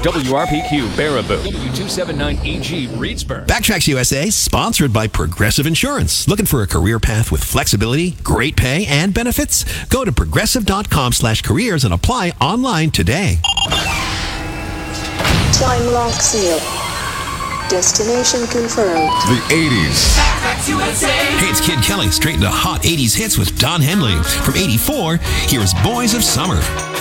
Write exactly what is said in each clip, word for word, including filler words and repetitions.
W R P Q, Baraboo. W two seventy-nine E G, Reedsburg. Backtracks U S A, sponsored by Progressive Insurance. Looking for a career path with flexibility, great pay, and benefits? Go to progressive.com slash careers and apply online today. Time lock seal. Destination confirmed. The eighties. Hey, it's Kid Kelly, straight into hot eighties hits with Don Henley. From eighty-four, here's Boys of Summer.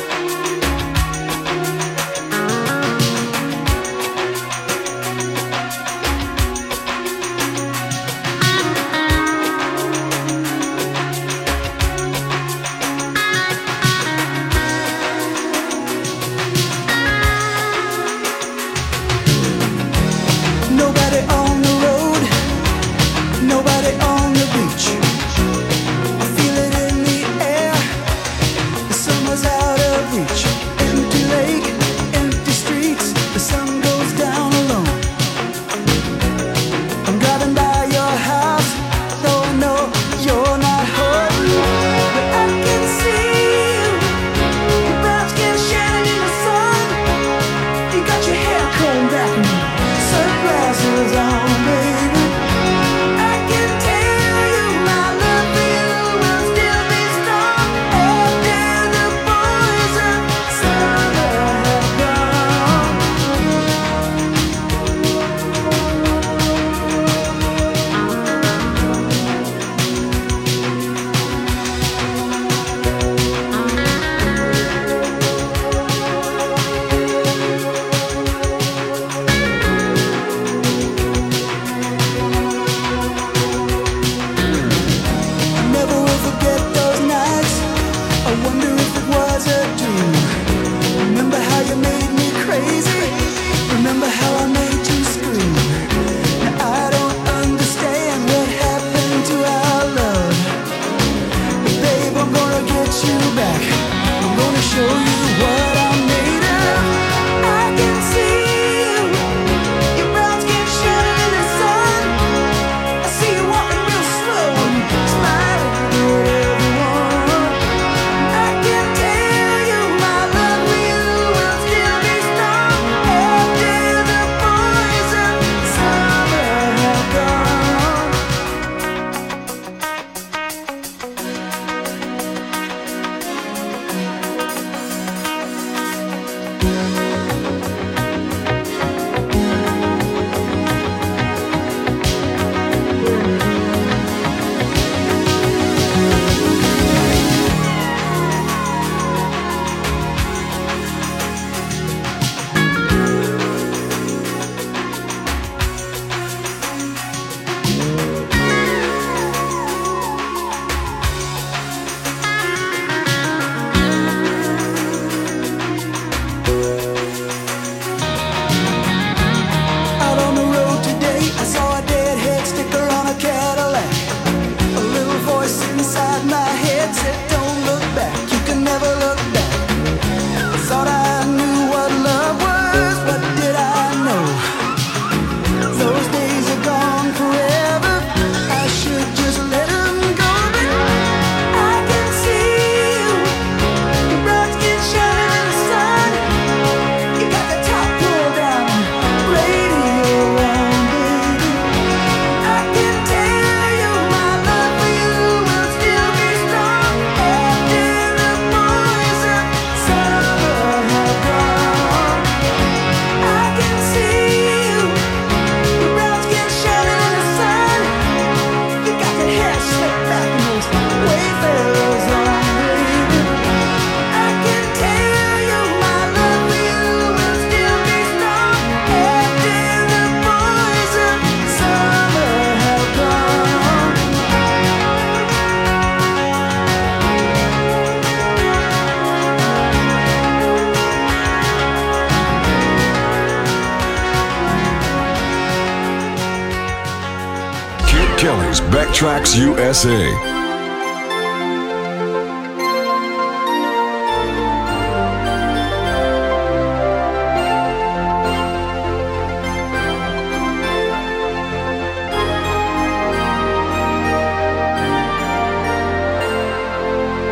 Kelly's Backtracks U S A.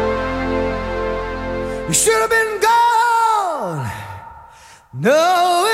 You should have been gone. No.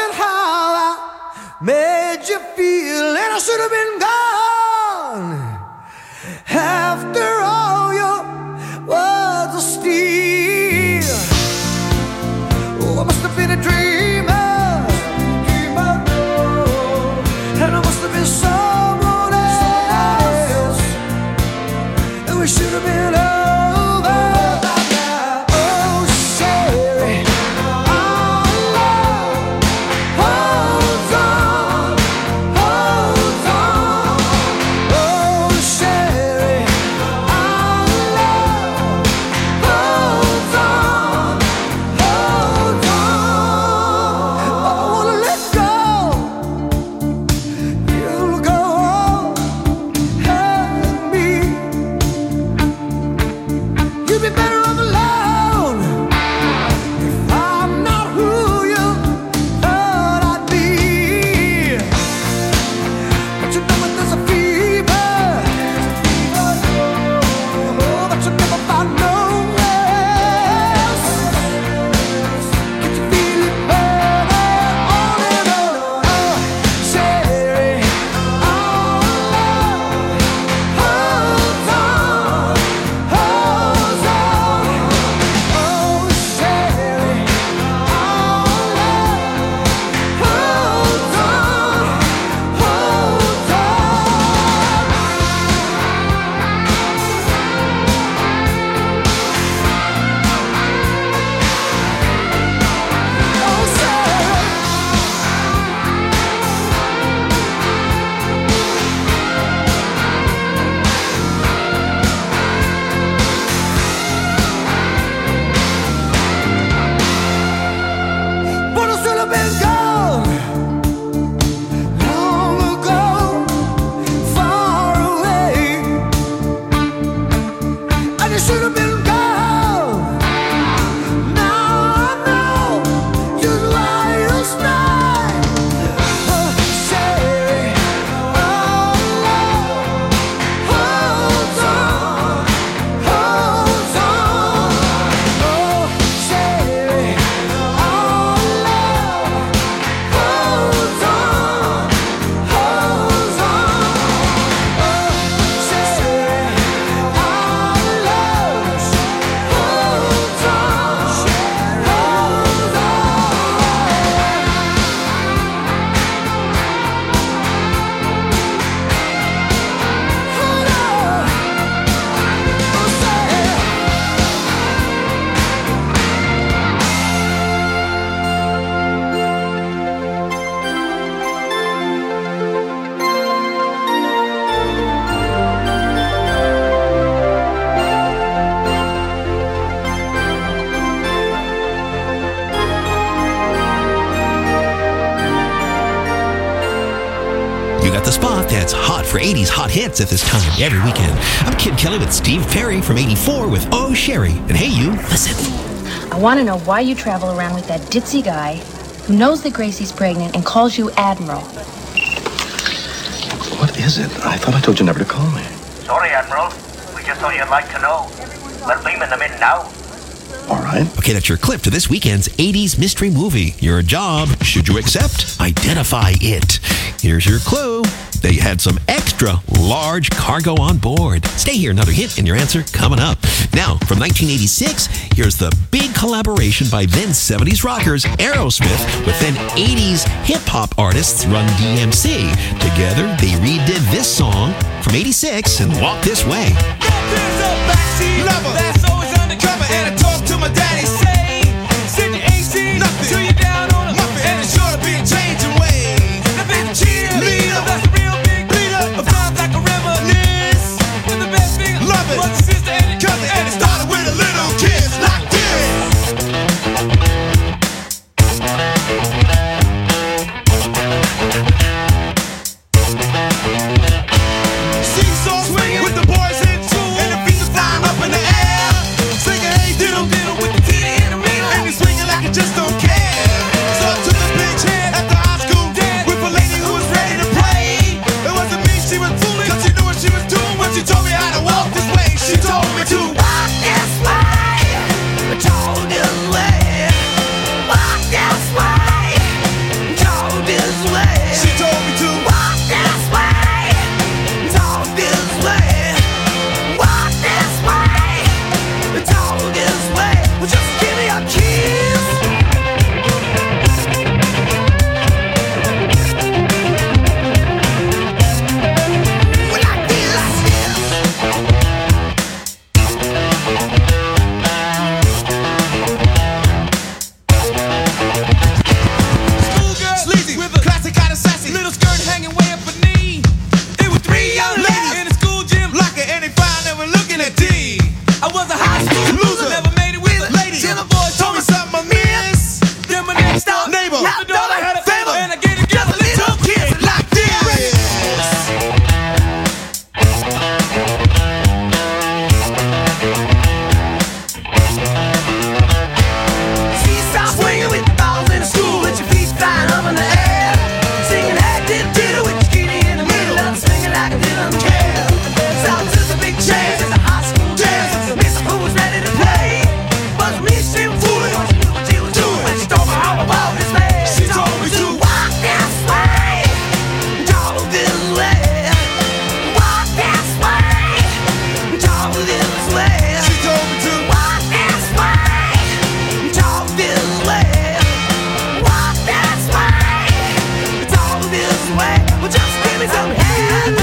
network that's hot for eighties hot hits at this time every weekend. I'm Kid Kelly with Steve Perry from eighty-four with Oh Sherry. And hey you, listen. I want to know why you travel around with that ditzy guy who knows that Gracie's pregnant and calls you Admiral. What is it? I thought I told you never to call me. Sorry, Admiral. We just thought you'd like to know. We're beaming them in now. All right. Okay, that's your clip to this weekend's eighties mystery movie. Your job, should you accept? Identify it. Here's your clue. They had some extra large cargo on board. Stay here, another hint and your answer coming up. Now, from nineteen eighty-six, here's the big collaboration by then seventies rockers Aerosmith with then eighties hip-hop artists Run D M C. Together, they redid this song from eighty-six and Walk This Way. That's always undercover, and I talk to my daddy, say, send your A C nothing till you're down on a muffin, and it's sure to be a changing way. The big cheerleader, that's a real big leader, of times like a reminisce. You're the best thing, love it, was a sister and your cousin, and it started with a little kiss like this. Seesaw swinging with the boys in school, and the feet are flying up in the air. Singing, hey, diddle, diddle with the titty in the middle, and he's swinging like he just don't care. So I took a big chance at the high school dance with a lady who was ready to play. It wasn't me, she was fooling, cause she knew what she was doing when she told me how to walk this way. She told me to walk this way, told this way, walk this way, told this way. She told me to walk this way, told this way, walk this way, told this way. Well, just give me a kiss. Well, like this. Schoolgirl, sleazy, with a classic kind of sassy, little skirt hanging way up her knee. It was three young ladies in the school gym, locker, and they found they were looking at D. I was a high school loser, never made it with a lady. Till the boys told me something I miss. Then my next door neighbor, I thought I had a favor, and I gave it just a little kiss like this. Seesaw swinging with the balls in the school, with your feet flying up in the air. Singing, hey, diddle, diddle, with your kitty in the middle, and I'm swinging like I didn't care. Sounds just a big change, it's a high school dance. Miss who was ready to play. Wasn't me, she was fooling, she knew what she was doing when she told me how to walk this way. She told me to walk this way, told this way, walk this way, told this way. She told me to walk this way, told this way, walk this way, told this way. Well, just give me some head.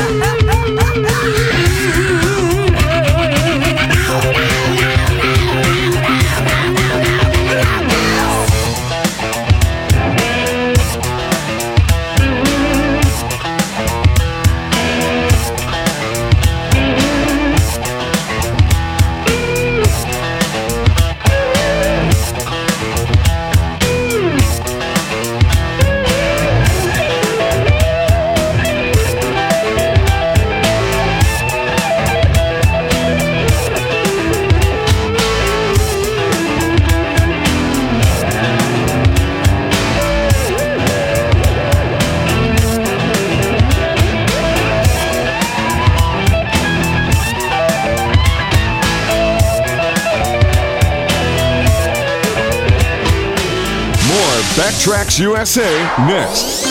More Backtracks U S A next.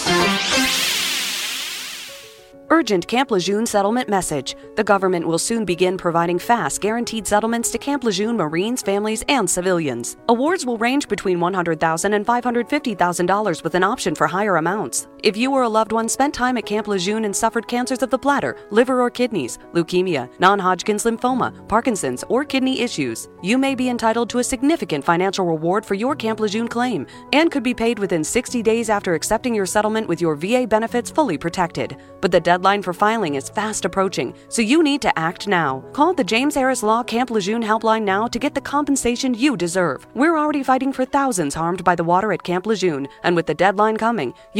Urgent Camp Lejeune settlement message. The government will soon begin providing fast, guaranteed settlements to Camp Lejeune Marines, families, and civilians. Awards will range between one hundred thousand dollars and five hundred fifty thousand dollars with an option for higher amounts. If you or a loved one spent time at Camp Lejeune and suffered cancers of the bladder, liver or kidneys, leukemia, non-Hodgkin's lymphoma, Parkinson's, or kidney issues, you may be entitled to a significant financial reward for your Camp Lejeune claim and could be paid within sixty days after accepting your settlement with your V A benefits fully protected. But the deadline for filing is fast approaching, so you need to act now. Call the James Harris Law Camp Lejeune helpline now to get the compensation you deserve. We're already fighting for thousands harmed by the water at Camp Lejeune, and with the deadline coming, you need to call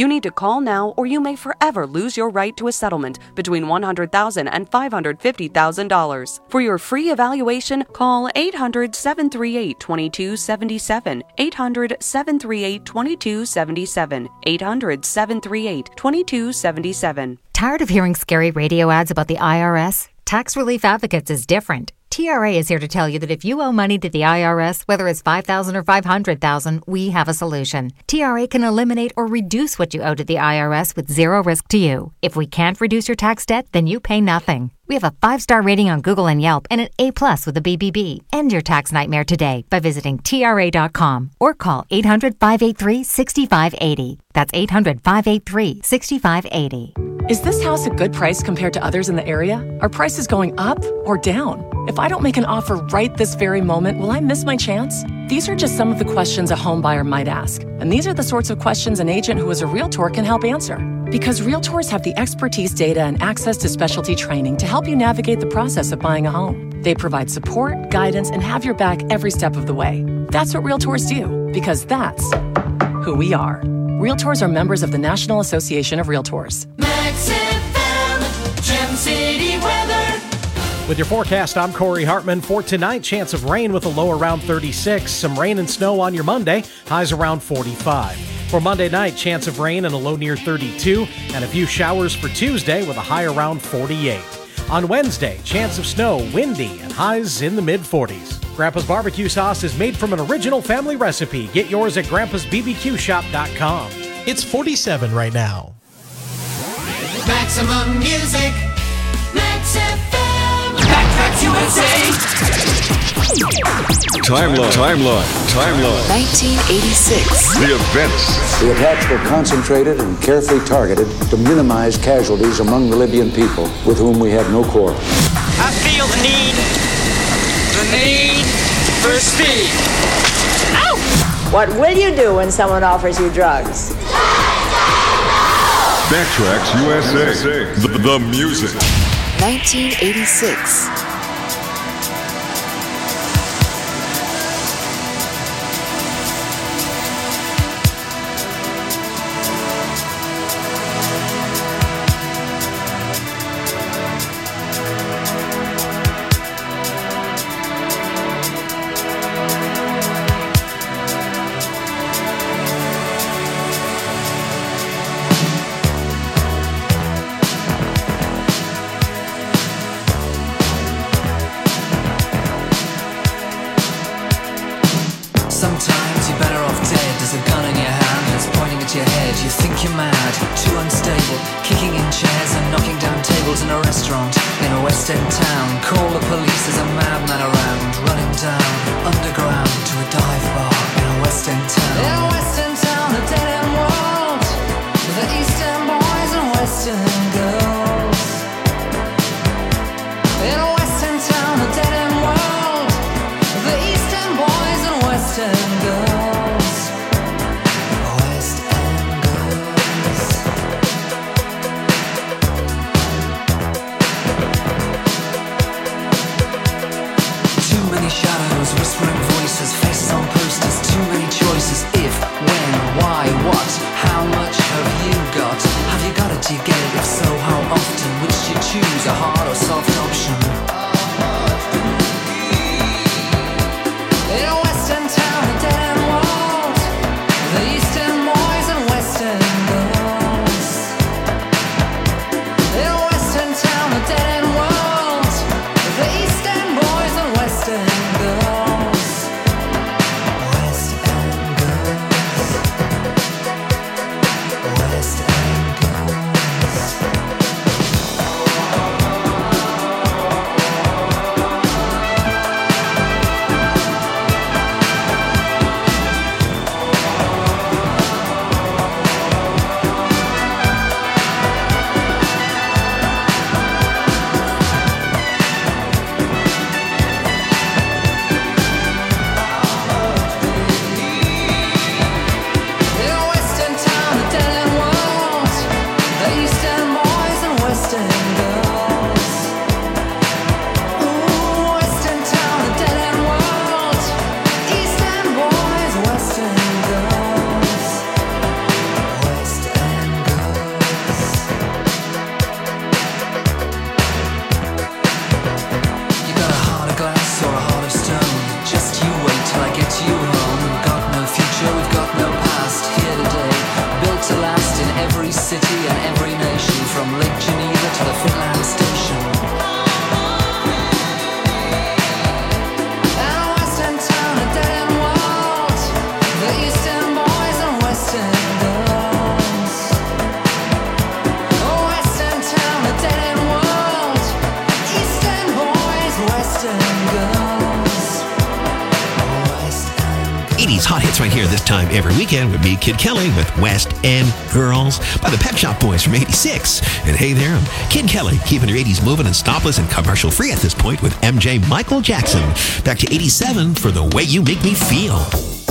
Call now or you may forever lose your right to a settlement between one hundred thousand dollars and five hundred fifty thousand dollars. For your free evaluation, call eight hundred, seven three eight, two two seven seven, eight hundred, seven three eight, two two seven seven, eight hundred, seven three eight, two two seven seven. Tired of hearing scary radio ads about the I R S? Tax Relief Advocates is different. T R A is here to tell you that if you owe money to the I R S, whether it's five thousand dollars or five hundred thousand dollars, we have a solution. T R A can eliminate or reduce what you owe to the I R S with zero risk to you. If we can't reduce your tax debt, then you pay nothing. We have a five-star rating on Google and Yelp and an A-plus with the B B B. End your tax nightmare today by visiting T R A dot com or call eight hundred, five eight three, six five eight zero. That's eight hundred, five eight three, six five eight zero. Is this house a good price compared to others in the area? Are prices going up or down? If I don't make an offer right this very moment, will I miss my chance? These are just some of the questions a home buyer might ask. And these are the sorts of questions an agent who is a realtor can help answer. Because realtors have the expertise, data, and access to specialty training to help you navigate the process of buying a home. They provide support, guidance, and have your back every step of the way. That's what realtors do, because that's who we are. Realtors are members of the National Association of Realtors. Max F M, Gem City weather. With your forecast, I'm Corey Hartman. For tonight, chance of rain with a low around thirty-six. Some rain and snow on your Monday, highs around forty-five. For Monday night, chance of rain and a low near thirty-two, and a few showers for Tuesday with a high around forty-eight. On Wednesday, chance of snow, windy, and highs in the mid-forties. Grandpa's Barbecue Sauce is made from an original family recipe. Get yours at grandpas b b q shop dot com. It's forty-seven right now. Maximum music, Max F M, Backtracks U S A. Timeline, timeline, timeline. nineteen eighty-six. The events. The attacks were concentrated and carefully targeted to minimize casualties among the Libyan people with whom we have no quarrel. I feel the need, the need for speed. Ow! What will you do when someone offers you drugs? Backtracks U S A. The, the music. nineteen eighty-six. eighties hot hits right here this time every weekend with me, Kid Kelly, with West End Girls by the Pet Shop Boys from eighty-six. And hey there, I'm Kid Kelly, keeping your eighties moving and stopless and commercial free at this point with M J Michael Jackson. Back to eighty-seven for The Way You Make Me Feel.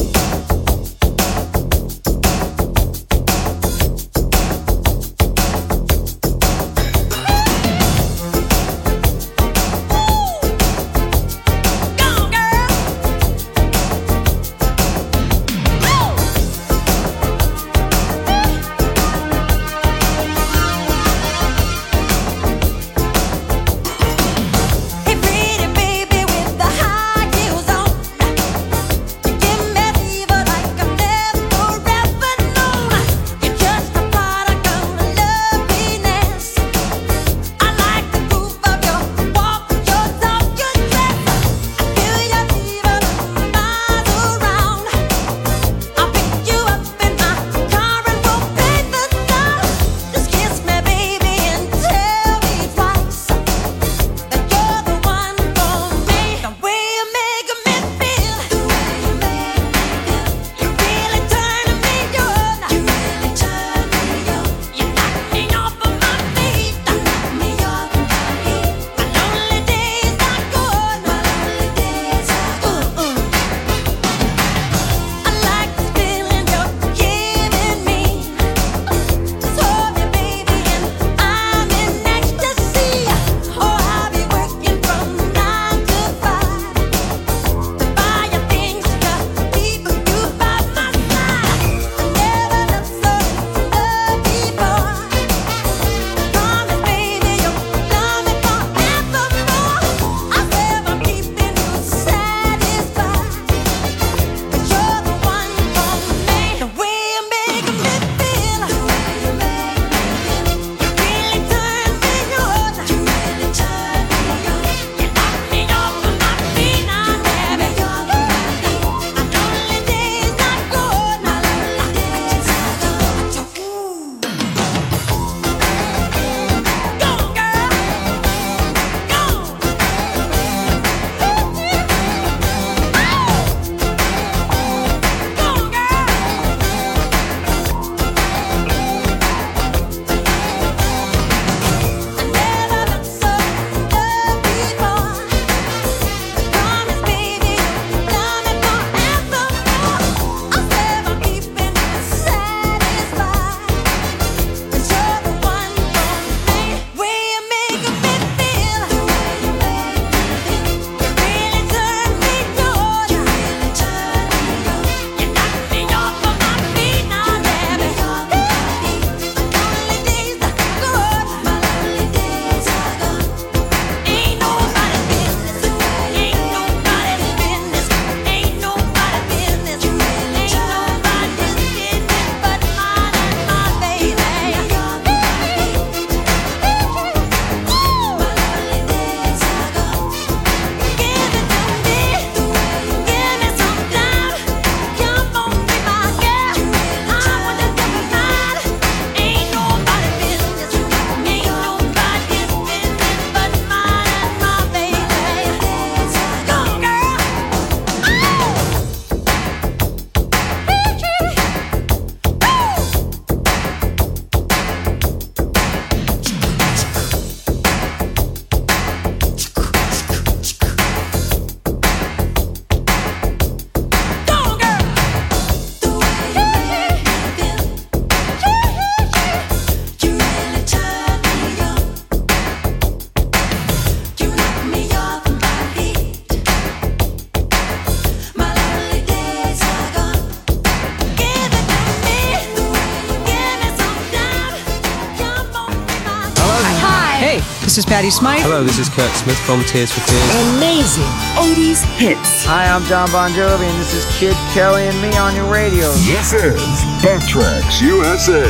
This is Patty Smythe. Hello, this is Kurt Smith from Tears for Fears. Amazing eighties hits. Hi, I'm John Bon Jovi, and this is Kid Kelly and me on your radio. This is Backtracks U S A.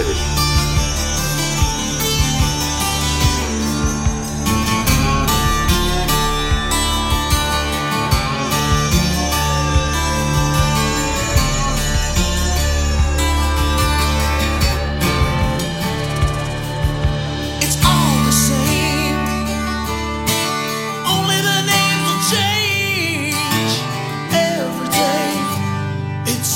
It's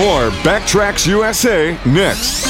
More Backtracks U S A next.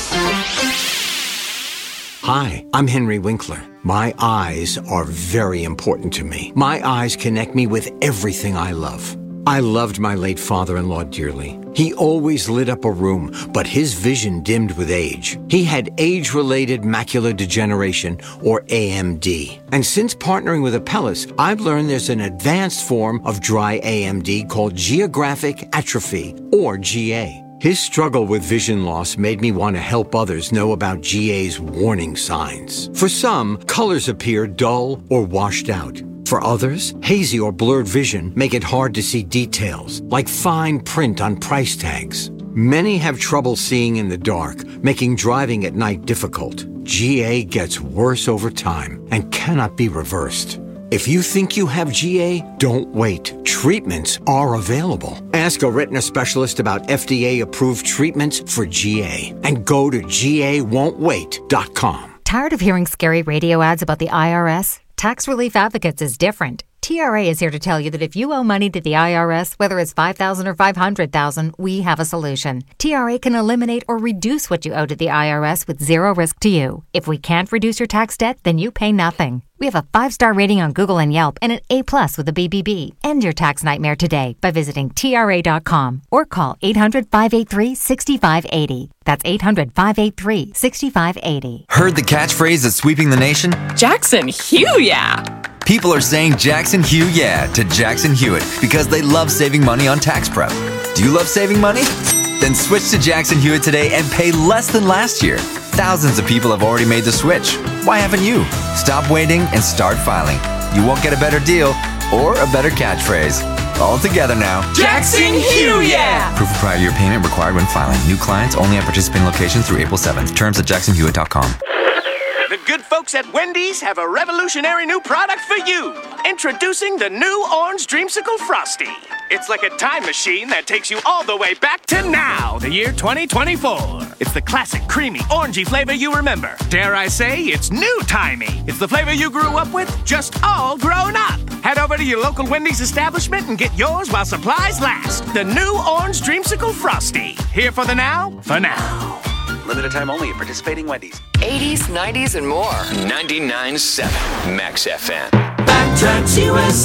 Hi, I'm Henry Winkler. My eyes are very important to me. My eyes connect me with everything I love. I loved my late father-in-law dearly. He always lit up a room, but his vision dimmed with age. He had age-related macular degeneration, or A M D. And since partnering with Apellis, I've learned there's an advanced form of dry A M D called geographic atrophy, or G A. His struggle with vision loss made me want to help others know about G A's warning signs. For some, colors appear dull or washed out. For others, hazy or blurred vision make it hard to see details, like fine print on price tags. Many have trouble seeing in the dark, making driving at night difficult. G A gets worse over time and cannot be reversed. If you think you have G A, don't wait. Treatments are available. Ask a retina specialist about F D A-approved treatments for G A and go to G A won't wait dot com. Tired of hearing scary radio ads about the I R S? Tax Relief Advocates is different. T R A is here to tell you that if you owe money to the I R S, whether it's five thousand dollars or five hundred thousand dollars, we have a solution. T R A can eliminate or reduce what you owe to the I R S with zero risk to you. If we can't reduce your tax debt, then you pay nothing. We have a five-star rating on Google and Yelp and an A-plus with a B B B. End your tax nightmare today by visiting T R A dot com or call eight hundred, five eight three, six five eight zero. That's eight hundred, five eight three, six five eight zero. Heard the catchphrase that's sweeping the nation? Jackson Hugh, yeah! People are saying Jackson Hugh yeah to Jackson Hewitt because they love saving money on tax prep. Do you love saving money? Then switch to Jackson Hewitt today and pay less than last year. Thousands of people have already made the switch. Why haven't you? Stop waiting and start filing. You won't get a better deal or a better catchphrase. All together now. Jackson Hugh, yeah! Proof of prior year payment required when filing. New clients only at participating locations through April seventh. Terms at jackson hewitt dot com. The good folks at Wendy's have a revolutionary new product for you. Introducing the new Orange Dreamsicle Frosty. It's like a time machine that takes you all the way back to now, the year twenty twenty-four. It's the classic, creamy, orangey flavor you remember. Dare I say, it's new-timey. It's the flavor you grew up with, just all grown up. Head over to your local Wendy's establishment and get yours while supplies last. The new Orange Dreamsicle Frosty. Here for the now, for now. Limited time only at participating Wendy's. eighties, nineties, and more. ninety-nine point seven Max F M. Backtracks U S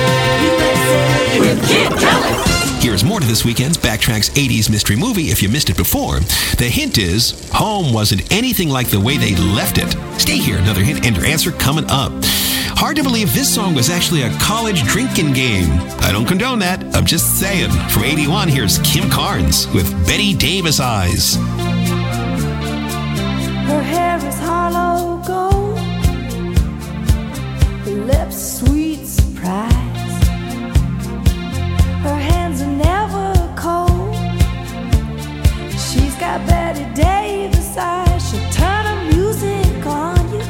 A with Kid Kelly. Here's more to this weekend's Backtracks eighties mystery movie if you missed it before. The hint is, home wasn't anything like the way they left it. Stay here, another hint and your answer coming up. Hard to believe this song was actually a college drinking game. I don't condone that, I'm just saying. From eighty-one, here's Kim Carnes with Betty Davis Eyes. Her hair is hollow gold, her lips sweet surprise. Her hands are never cold. She's got Betty Davis eyes. She'll turn her music on you.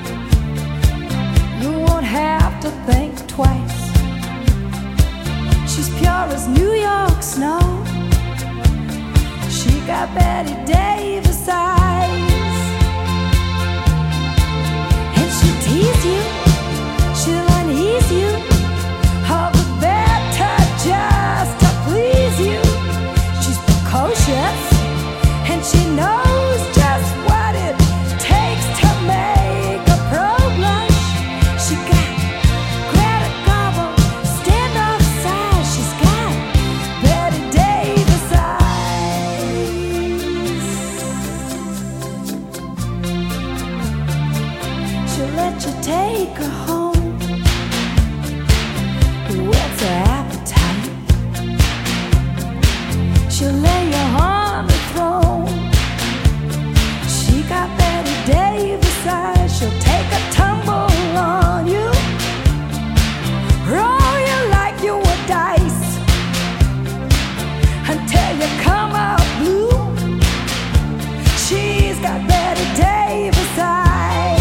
You won't have to think twice. She's pure as New York snow. She got Betty Davis eyes. Tease you, she'll unease you, all the better just to please you. She's precocious, and she knows just what it takes to make a pro blush. She got Greta Garbo, stand off side. She's got Betty Davis eyes. She'll let you take her home. Whet's her appetite? She'll lay you on the throne. She got Betty Davis eyes. She'll take a tumble on you, roll you like you were dice, until you come out blue. She's got Betty Davis eyes.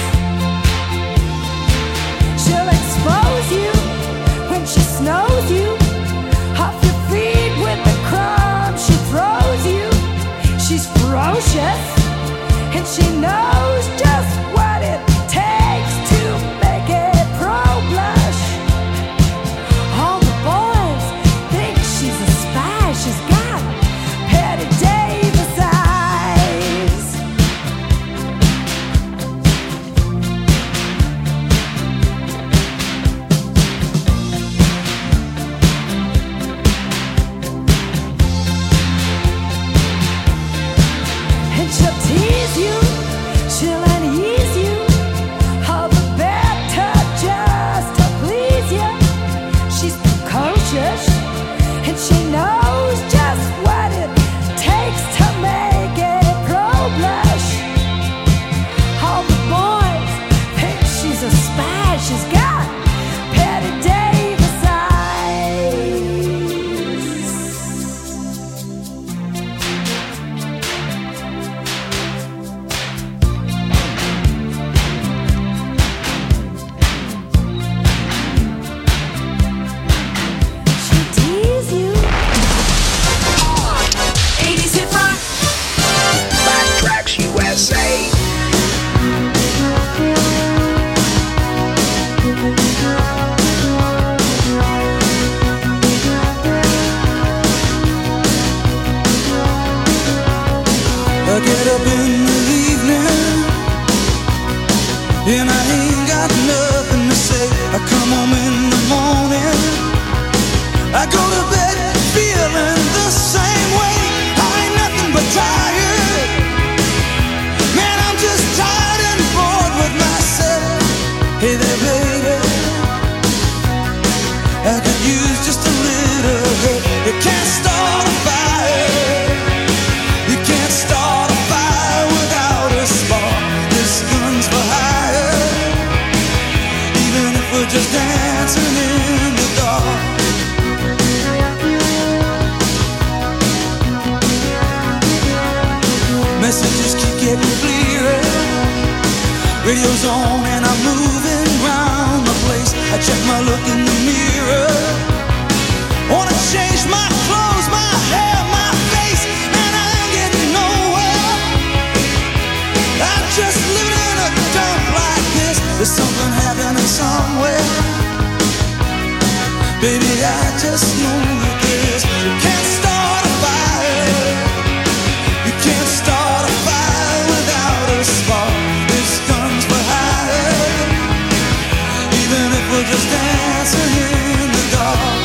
She'll expose you when she snows you off your feet with the crumbs she throws you. She's ferocious, and she knows just what it takes to make it pro blush. All the boys think she's a spy. She's got I get up in the evening and I ain't got nothing to say. I come home in the morning, I go to bed feeling the same way. I ain't nothing but tired. Man, I'm just tired and bored with myself. Hey there, baby, I could use just a little help. You can't start a fire. You can't start a fire without a spark. This gun's for hire, even if we're just dancing in the dark. Messages keep getting clearer. Radio's on and I'm moving round the place. I check my look in the mirror. Wanna change my clothes, my hair, my face, and I ain't getting nowhere. I'm just living in a dump like this. There's something happening somewhere. Baby, I just know that this. You can't start a fire. You can't start a fire without a spark. This gun's for hire, even if we're just dancing in the dark.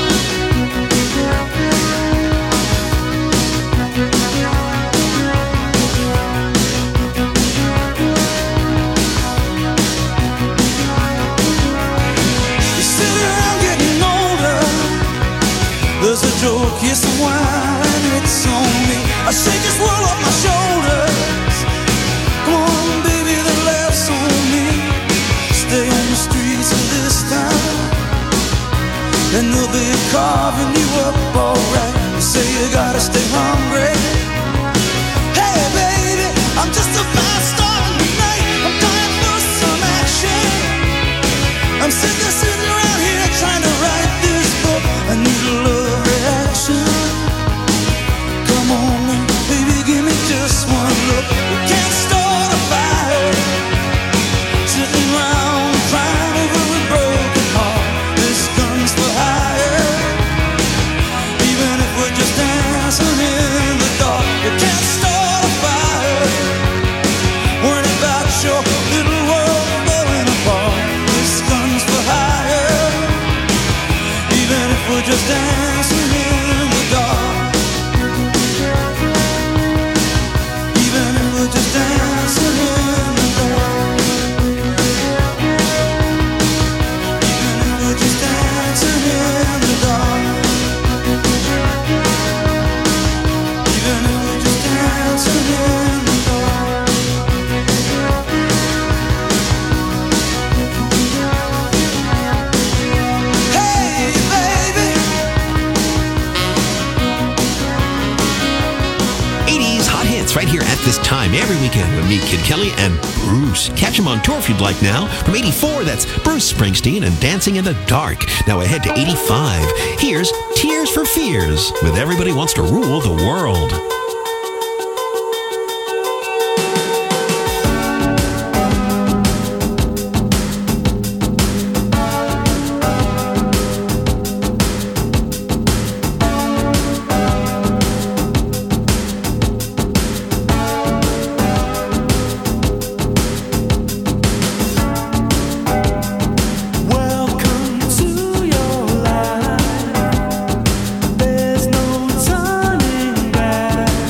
You sit around getting older. There's a joke, yes, some wine, it's on me. I shake this world off my shoulders. Come on, baby, the laughs on me. Stay on the streets of this town, and they'll be carving you up alright. You say you gotta stay hungry. Hey, baby, I'm just a fast star tonight. I'm dying for some action. I'm sick of sitting around here trying to write this book. I need a love reaction. Come on now, baby, give me just one look. We can't start a fire, sitting around crying over a broken heart. This gun's for hire, even if we're just dancing in the dark. You can't start a fire, worrying about your little world falling apart. This gun's for hire, even if we're just dancing in the dark. Even if we're just dancing in the dark. Even if we're just dancing in the dark. Even if we're just dancing in the dark. Hey, baby. eighties hot hits right here at this time every weekend with me, Kid Kelly, and Bruce. Catch him on tour if you'd like now. From eighty-four, that's Bruce Springsteen and Dancing in the Dark. Now ahead to eighty-five. Here's Tears for Fears with Everybody Wants to Rule the World. Welcome to your life. There's no turning back.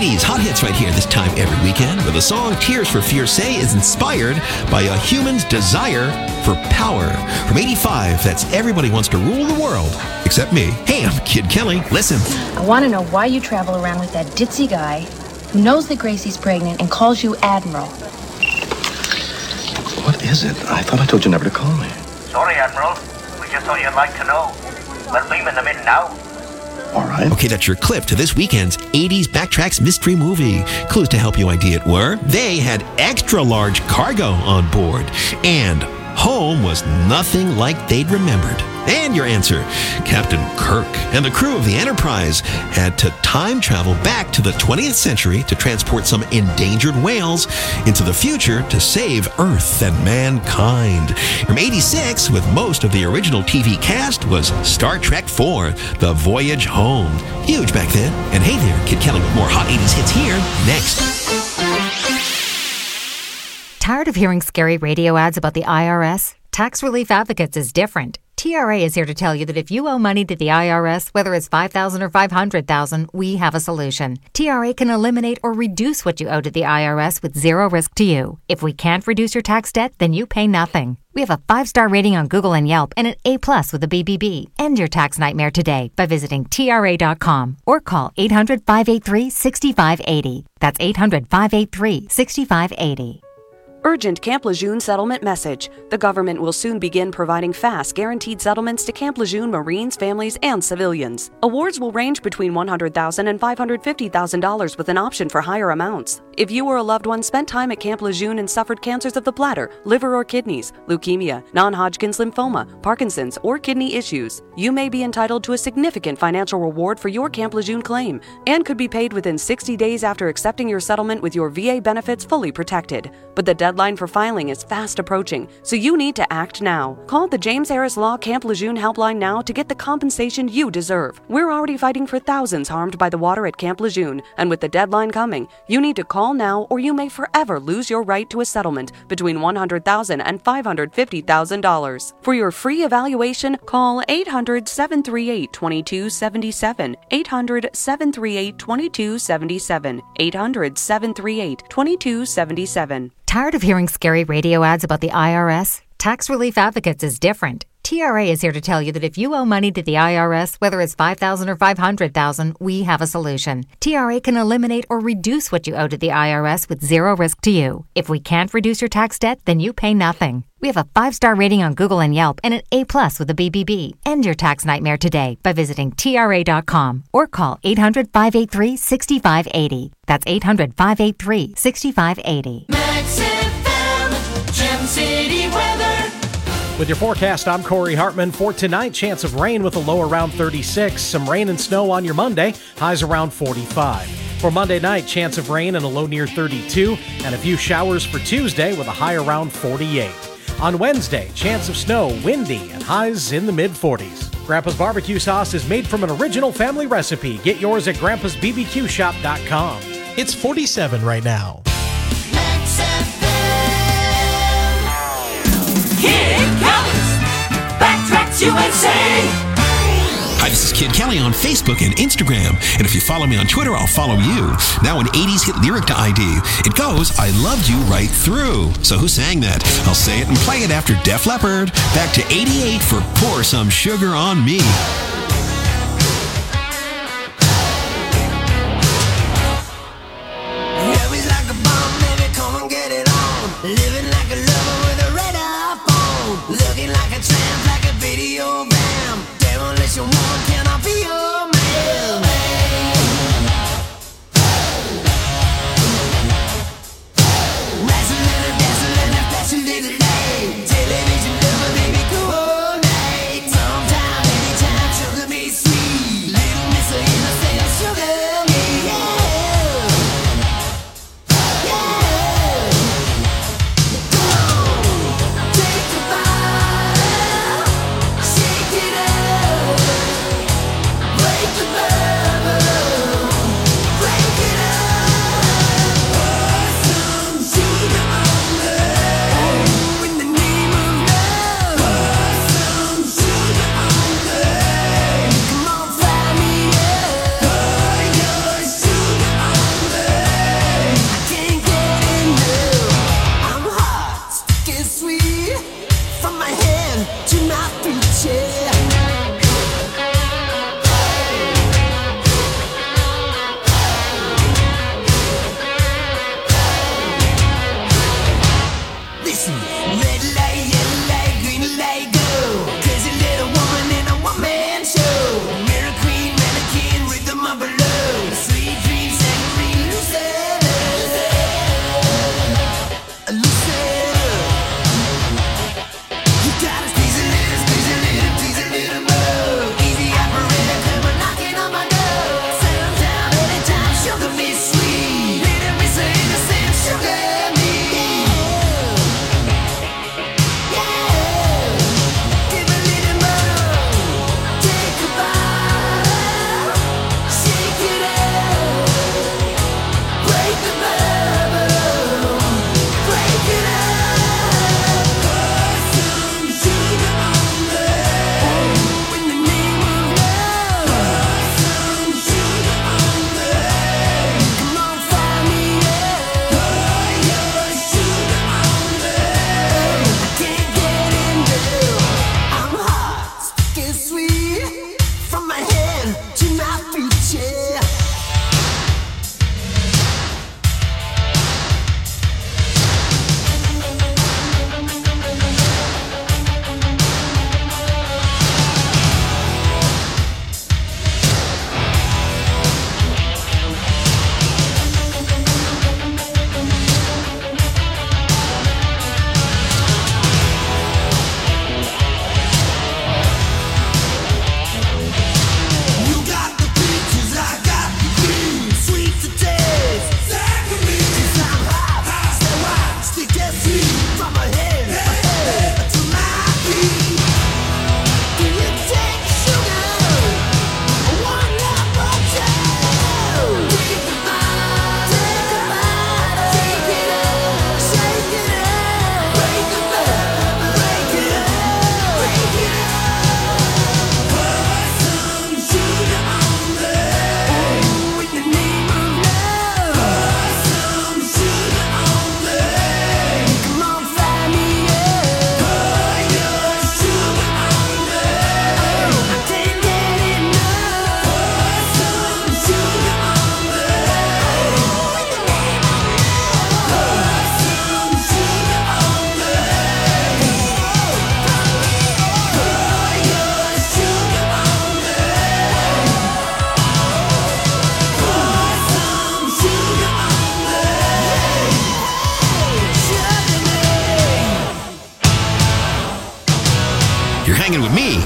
eighties hot hits right here this time every weekend, where the song Tears for Fears Say is inspired by a human's desire for power. From eighty-five, that's Everybody Wants to Rule the World, except me. Hey, I'm Kid Kelly. Listen. I want to know why you travel around with that ditzy guy who knows that Gracie's pregnant and calls you Admiral. What is it? I thought I told you never to call me. Sorry, Admiral. We just thought you'd like to know. Well, beam in the mid now. All right. Okay, that's your clip to this weekend's eighties Backtracks Mystery Movie. Clues to help you ID it were, they had extra large cargo on board, and home was nothing like they'd remembered. And your answer, Captain Kirk and the crew of the Enterprise had to time travel back to the twentieth century to transport some endangered whales into the future to save Earth and mankind. From eighty-six, with most of the original T V cast, was Star Trek four, The Voyage Home. Huge back then. And hey there, Kid Kelly with more hot eighties hits here next. Tired of hearing scary radio ads about the I R S? Tax Relief Advocates is different. T R A is here to tell you that if you owe money to the I R S, whether it's five thousand dollars or five hundred thousand dollars, we have a solution. T R A can eliminate or reduce what you owe to the I R S with zero risk to you. If we can't reduce your tax debt, then you pay nothing. We have a five-star rating on Google and Yelp and an A-plus with a B B B. End your tax nightmare today by visiting T R A dot com or call eight hundred, five eight three, six five eight zero. That's eight hundred, five eight three, six five eight zero. Urgent Camp Lejeune settlement message. The government will soon begin providing fast, guaranteed settlements to Camp Lejeune Marines, families, and civilians. Awards will range between one hundred thousand dollars and five hundred fifty thousand dollars with an option for higher amounts. If you or a loved one spent time at Camp Lejeune and suffered cancers of the bladder, liver or kidneys, leukemia, non-Hodgkin's lymphoma, Parkinson's, or kidney issues, you may be entitled to a significant financial reward for your Camp Lejeune claim and could be paid within sixty days after accepting your settlement with your V A benefits fully protected. But the deadline for filing is fast approaching, so you need to act now. Call the James Harris Law Camp Lejeune helpline now to get the compensation you deserve. We're already fighting for thousands harmed by the water at Camp Lejeune, and with the deadline coming, you need to call now or you may forever lose your right to a settlement between one hundred thousand dollars and five hundred fifty thousand dollars. For your free evaluation, call eight hundred, seven three eight, two two seven seven, eight hundred, seven three eight, two two seven seven, eight hundred, seven three eight, two two seven seven. Tired of hearing scary radio ads about the I R S? Tax Relief Advocates is different. T R A is here to tell you that if you owe money to the I R S, whether it's five thousand dollars or five hundred thousand dollars, we have a solution. T R A can eliminate or reduce what you owe to the I R S with zero risk to you. If we can't reduce your tax debt, then you pay nothing. We have a five-star rating on Google and Yelp and an A-plus with a B B B. End your tax nightmare today by visiting T R A dot com or call eight hundred, five eight three, six five eight zero. That's eight hundred, five eight three, six five eight zero. Max F M, Gem City weather. With your forecast, I'm Corey Hartman. For tonight, chance of rain with a low around thirty-six. Some rain and snow on your Monday, highs around forty-five. For Monday night, chance of rain and a low near thirty-two. And a few showers for Tuesday with a high around forty-eight. On Wednesday, chance of snow, windy, and highs in the mid-forties. Grandpa's Barbecue Sauce is made from an original family recipe. Get yours at grandpas b b q shop dot com. It's forty-seven right now. Max F M. Here it comes. Backtracks U S A. Hi, this is Kid Kelly on Facebook and Instagram. And if you follow me on Twitter, I'll follow you. Now an eighties hit lyric to I D. It goes, I loved you right through. So who sang that? I'll say it and play it after Def Leppard. Back to eighty-eight for Pour Some Sugar on Me. Television lover, baby, cool night. Sometime, anytime, so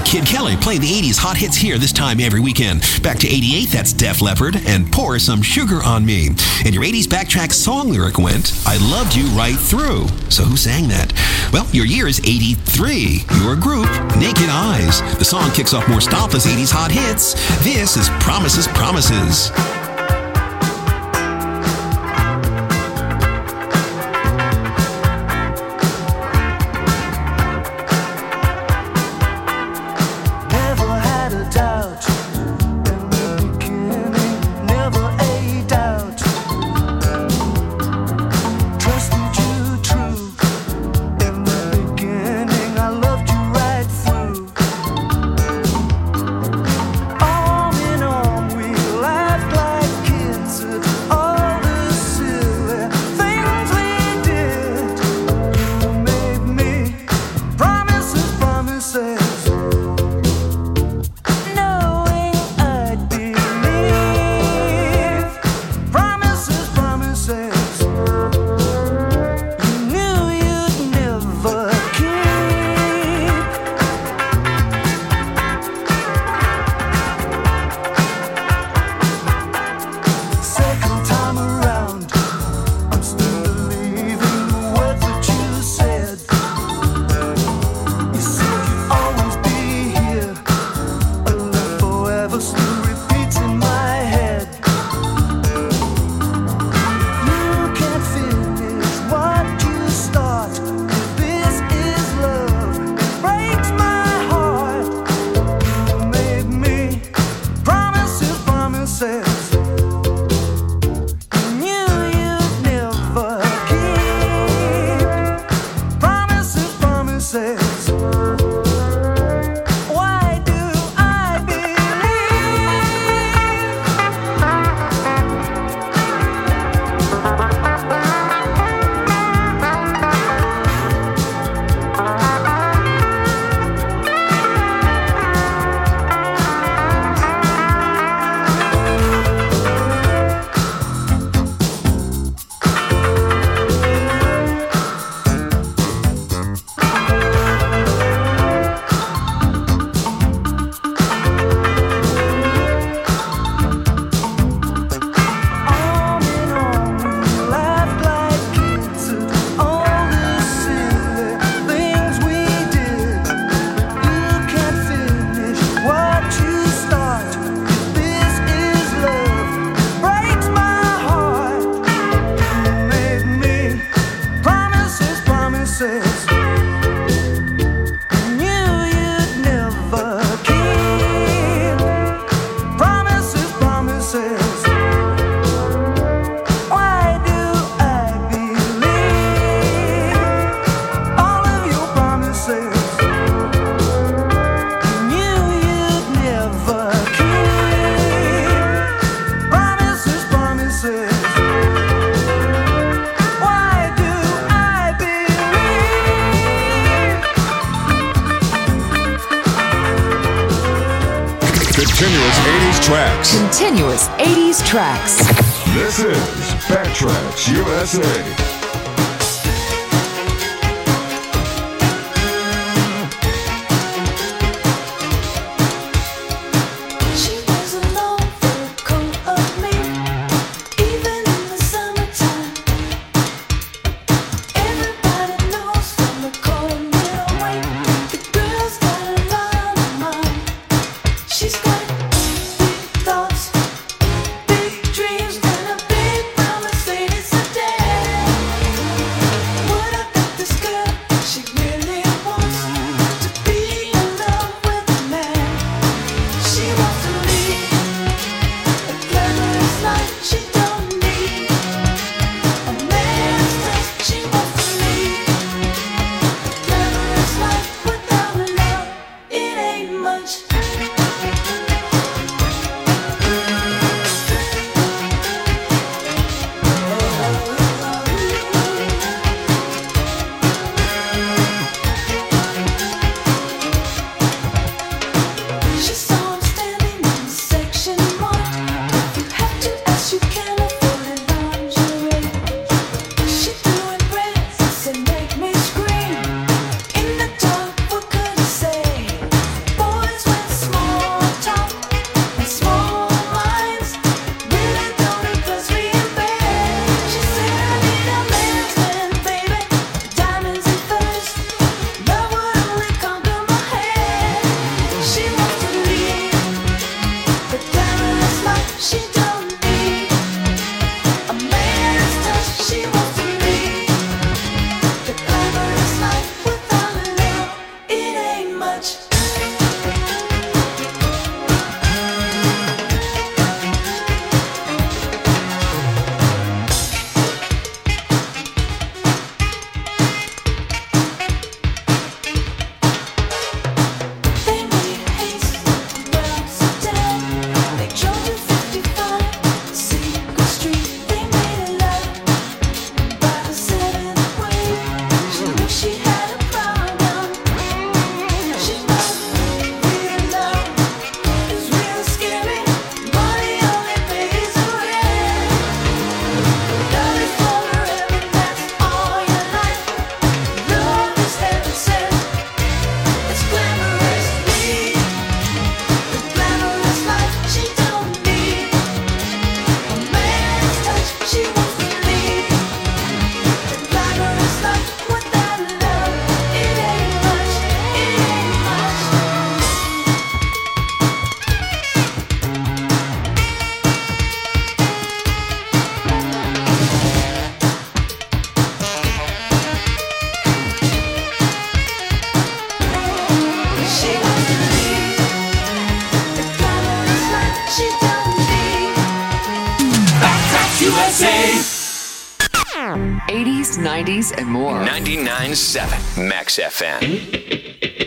Kid Kelly playing the eighties hot hits here this time every weekend. Back to eighty-eight, that's Def Leppard and Pour Some Sugar on Me. And your eighties backtrack song lyric went, I loved you right through. So who sang that? Well, your year is eighty-three. Your group, Naked Eyes. The song kicks off more stopless eighties hot hits. This is Promises, Promises. Continuous eighties tracks. Continuous eighties tracks. This is Backtracks U S A. Dreams and a big promise, ain't it so damn? eighties, nineties, and more. ninety-nine point seven Max F M.